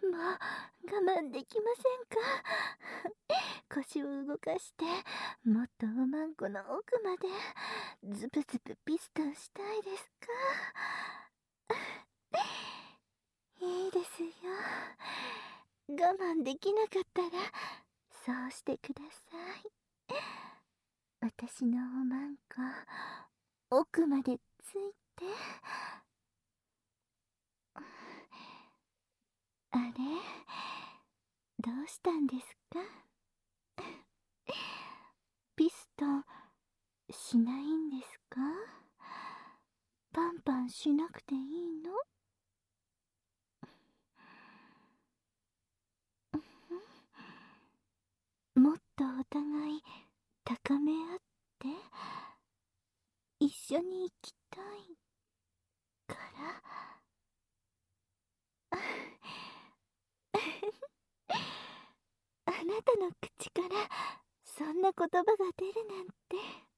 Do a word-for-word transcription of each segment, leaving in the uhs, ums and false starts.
もう我慢できませんか？腰を動かしてもっとおまんこの奥までズブズブピストンしたいですか？いいですよ。我慢できなかったらそうしてください。私のおまんこ奥までついて。あれ、どうしたんですか？ピストンしないんですか？パンパンしなくていいの？もっとお互い高め合って一緒に行きたいから。あなたの口からそんな言葉が出るなんて。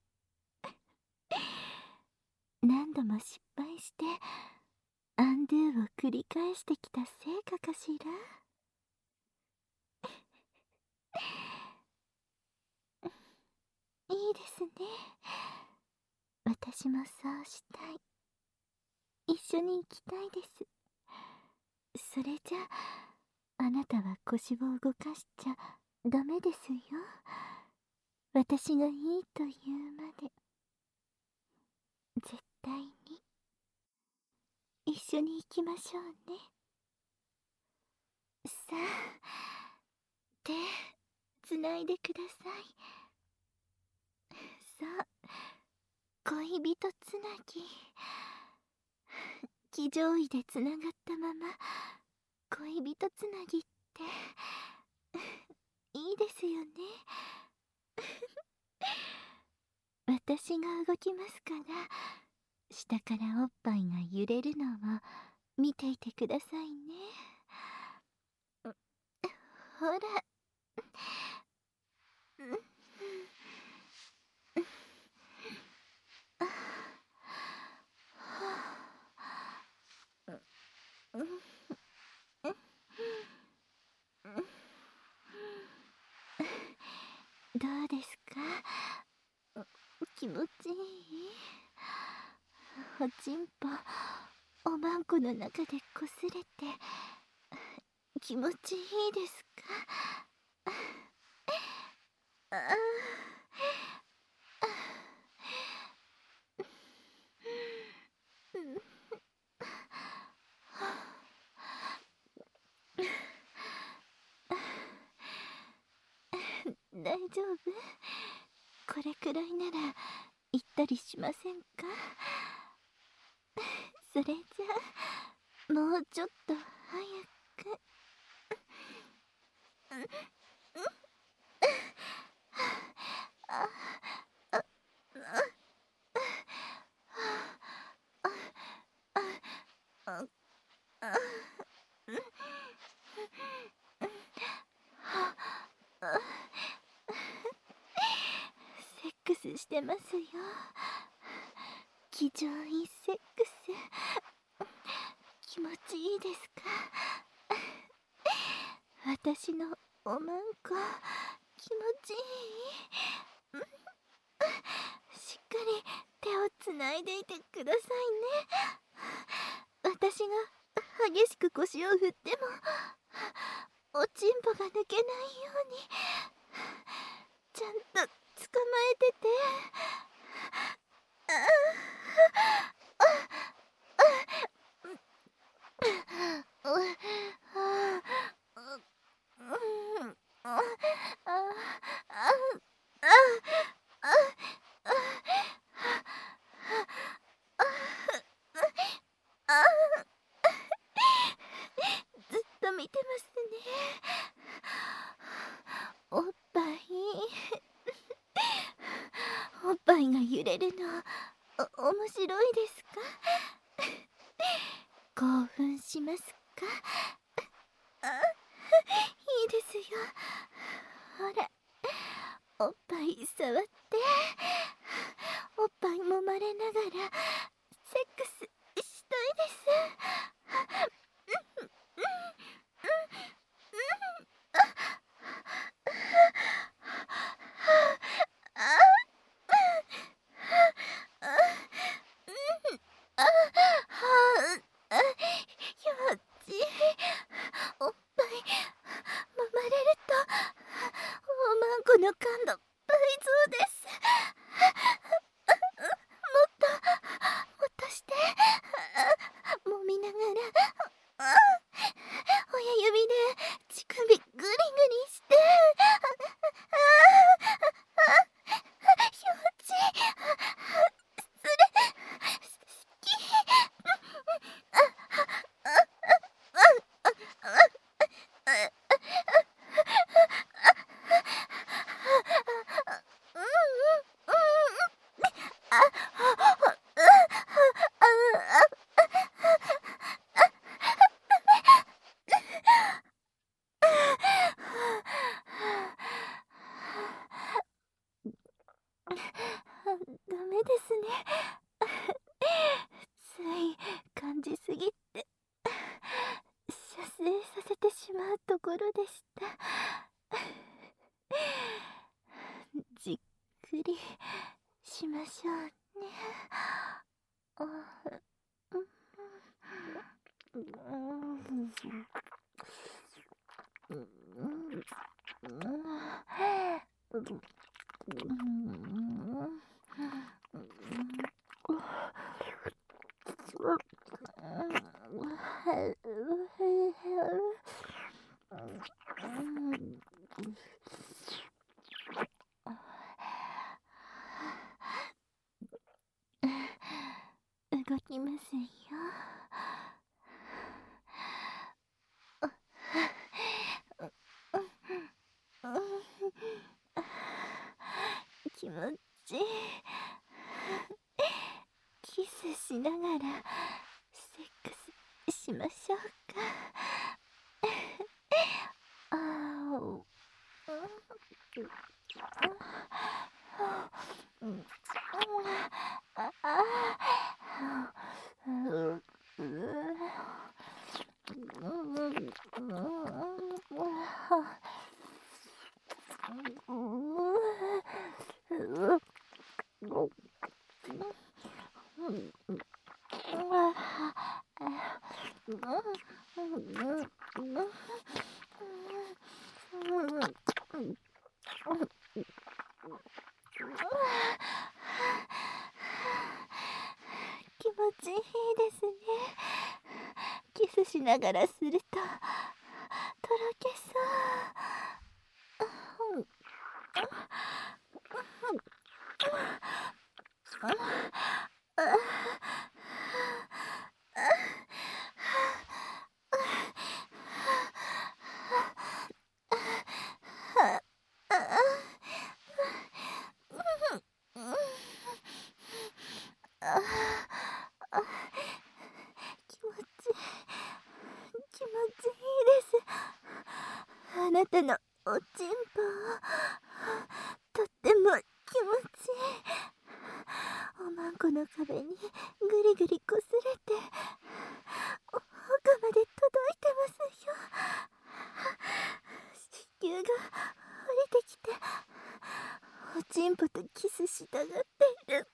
何度も失敗してアンドゥを繰り返してきた成果かしら。いいですね。私もそうしたい。一緒に行きたいです。それじゃあなたは腰を動かしちゃダメですよ。私がいいというまで。絶対に一緒に行きましょうね。さあ、手つないでください。さあ、恋人つなぎ。騎乗位でつながったまま恋人つなぎっていいですよね。私が動きますから下からおっぱいが揺れるのを見ていてくださいね。ほら、どうですか？気持ちいい？おちんぽおまんこの中でこすれて気持ちいいですか？ああ、大丈夫？これくらいなら行ったりしませんか？それじゃあもうちょっと早く。セックスしてますよ。騎乗位セックス気持ちいいですか？私のおまんこ気持ちいい？しっかり手をつないでいてくださいね。私が激しく腰を振ってもおちんぽが抜けないようにちゃんと捕まえてて。ずっと見てますね。おっぱいおっぱいが揺れるのお面白いですか？興奮しますか？あ、いいですよ。ほら、おっぱい触っておっぱい揉まれながらセックスしたいです。 でした。じっくりしましょうね。あ、うんうん動きませんよ。気持ちいい。キスしながらセックスしましょうか。あーうんああ気持ちいいですね。キスしながらするととろけそう。気持ち気持ちいいです。あなたのおちんぽとっても気持ちいい。おまんこの壁にぐりぐりこすれて奥まで届いてますよ。子宮が降りてきておちんぽとキスしたがっている。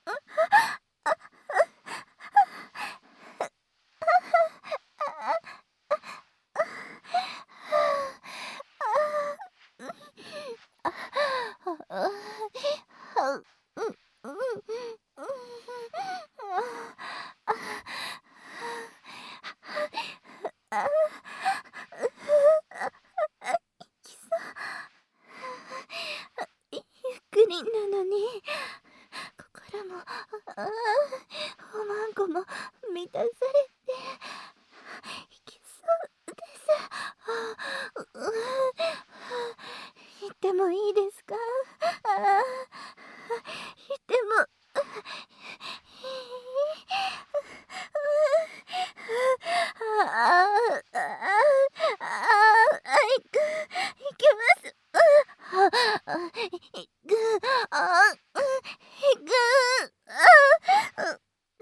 ゆっくりなのに心もあおまんこも満たされていきそうです。言ってもいいですか？あ言ってもああああいくいけます。ああいくあいくあ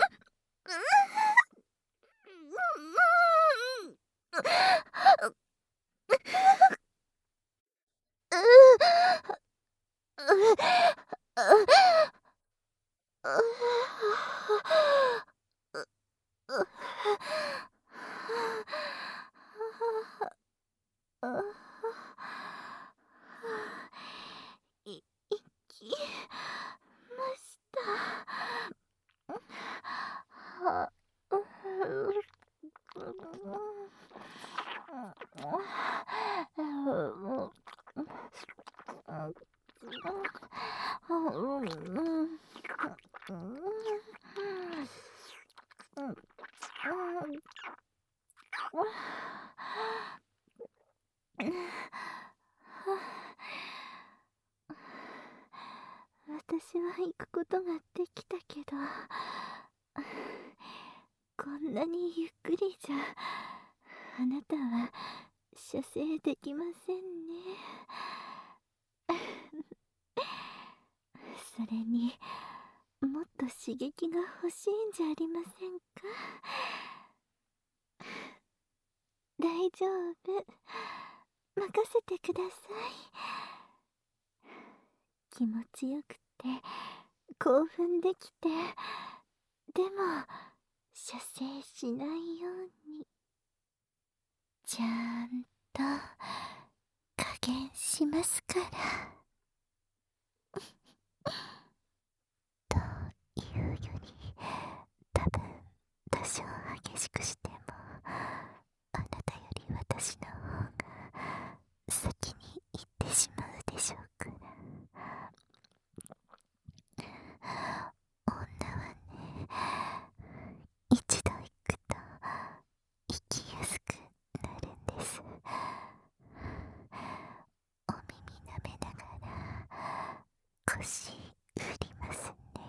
いきました。は私は行くことができたけどこんなにゆっくりじゃあなたは射精できませんね。それにもっと刺激が欲しいんじゃありませんか？大丈夫。 任せてください。気持ちよくて興奮できて、でも射精しないようにちゃんと加減しますから。というより、多分多少激しくしてもあなたより私の方が先に行ってしまうでしょうから。女はね、一度行くと行きやすくなるんです。お耳舐めながら腰振りますね。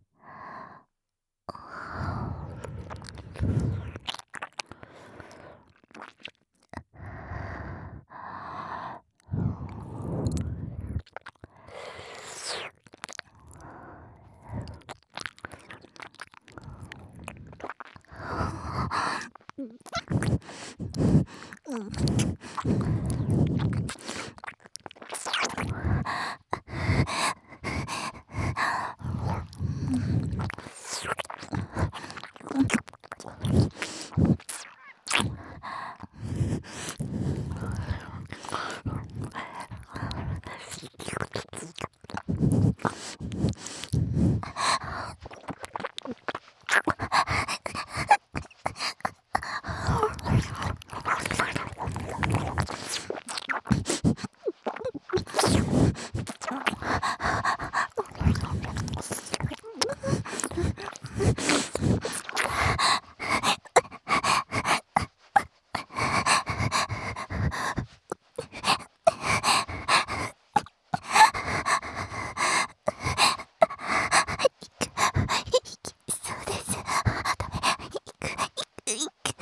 そうです。ダメ。行く行く行く。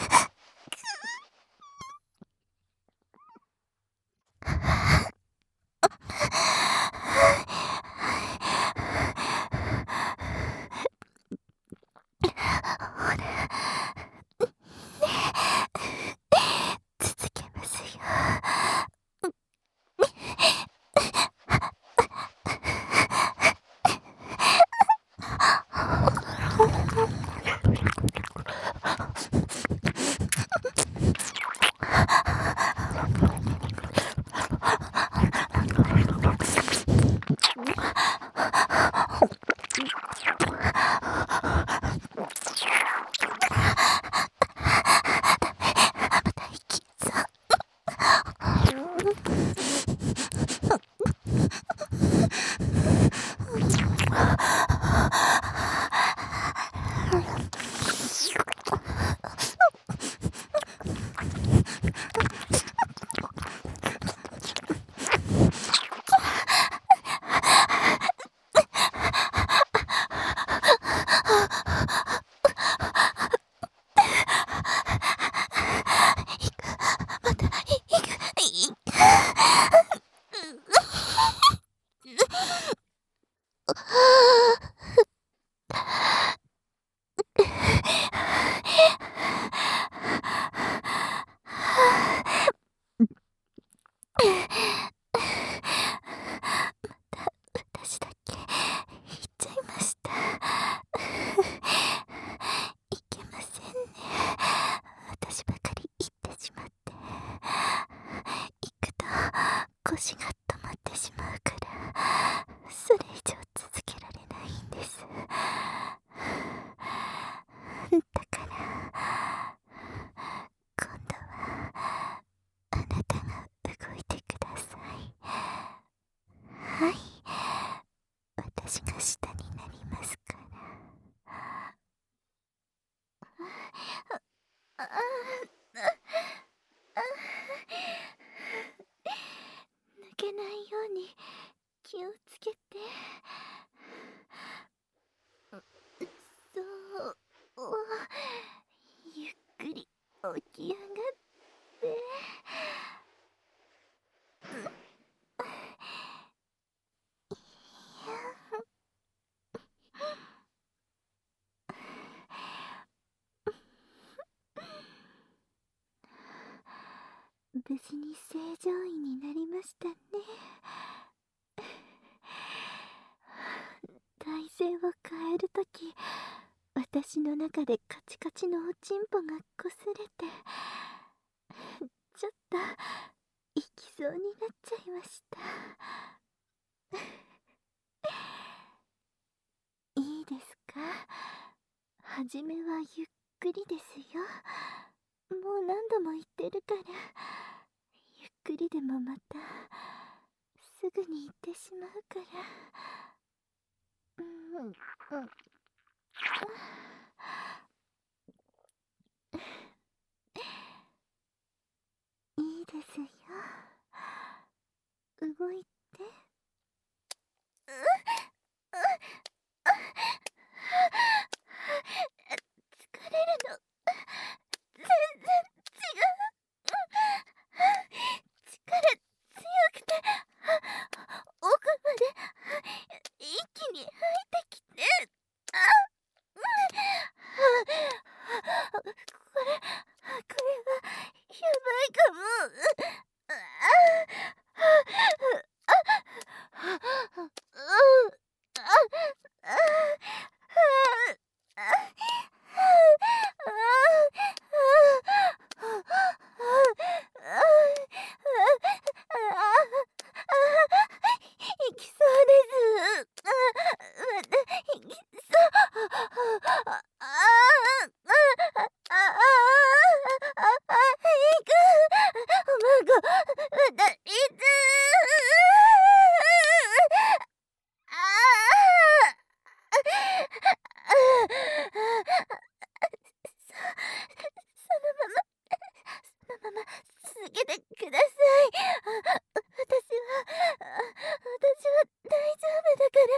ほら、続けますよ。また息そう。また行く行く。私だけ言っちゃいました。いけませんね。私ばかり言ってしまって。行くと腰が止まってしまうから、それ以上続けられないんです。だから今度はあなたが動いてください。はい、私が下になりますから。あああ抜けないように気をつけて。そうゆっくり起き上がって。 無事に正常位になりましたね。体勢を変えるとき、私の中でカチカチのおちんぽがこすれて、ちょっと行きそうになっちゃいました。いいですか？はじめはゆっくりですよ。もう何度も言ってるから、ゆっくりでもまたすぐに行ってしまうから。うんうんいいですよ。動いて。うう疲れるの全然違う。力強くて奥まで一気に入ってきて、あこれこれはやばいかも。行きそうです。また行きそう。ああ行く。おまごまた行く。あそそのままそのまま続けてください。私は私は大丈夫だから。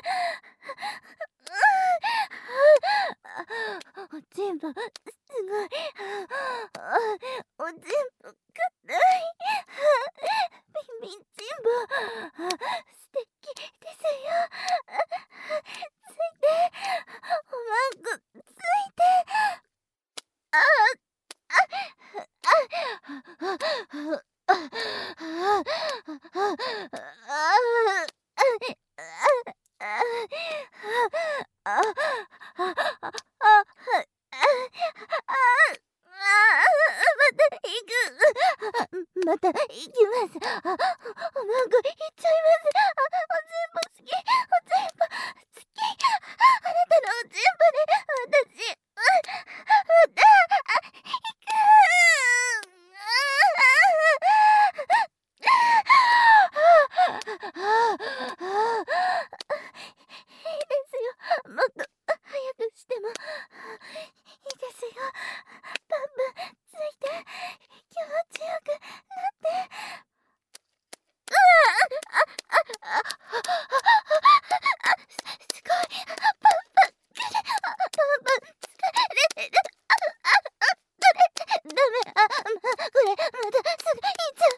おちんぽすごい。おちんぽ硬い。みみんちんぽ素敵ですよ。ついておまんこついて。ああまた行きます。あ、おまんこ行っちゃいます。あ、おちんぽ好き。おちんぽ好き。あなたのおちんぽで私また行く。いいですよ。もっと早くしてもいいですよ。バンバンついて気持ちよくなって。うわああすごい。バンバンくれ。バンバン疲れてる。あああこれダメ。あまこれまたすぐ行っちゃう。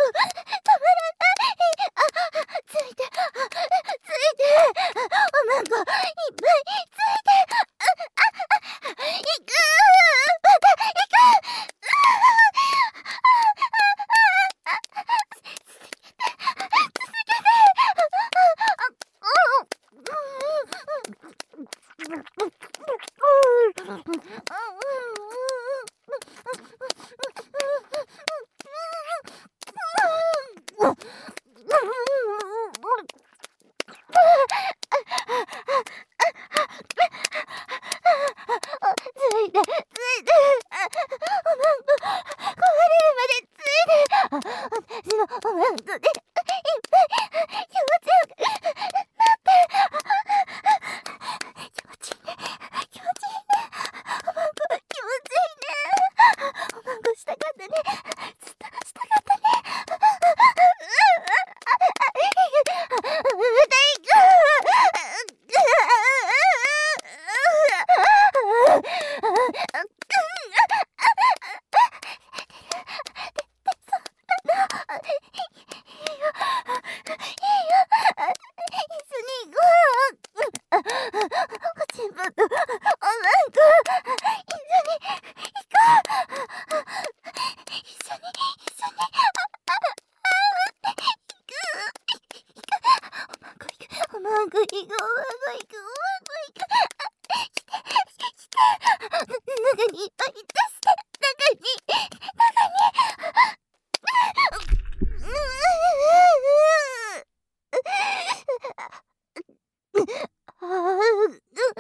おまんこまぐいがまぐいがまぐいがしてして中にいっぱい出して中に中にああ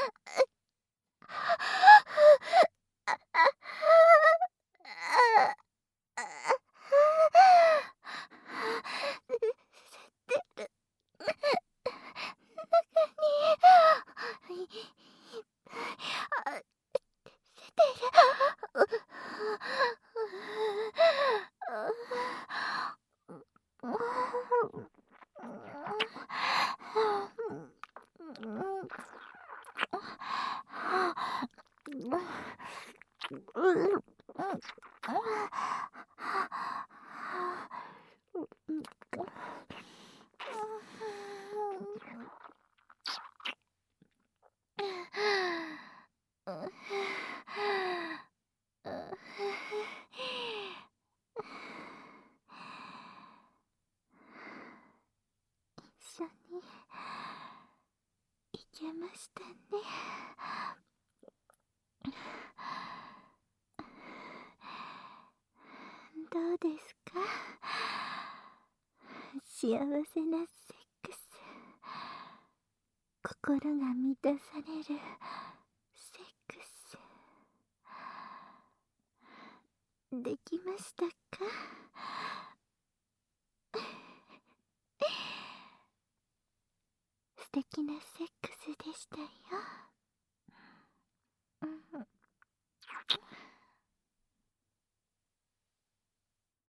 一緒に行けましたね。どうですか、幸せなセックス、心が満たされるセックスできましたか？素敵なセックスでしたよ。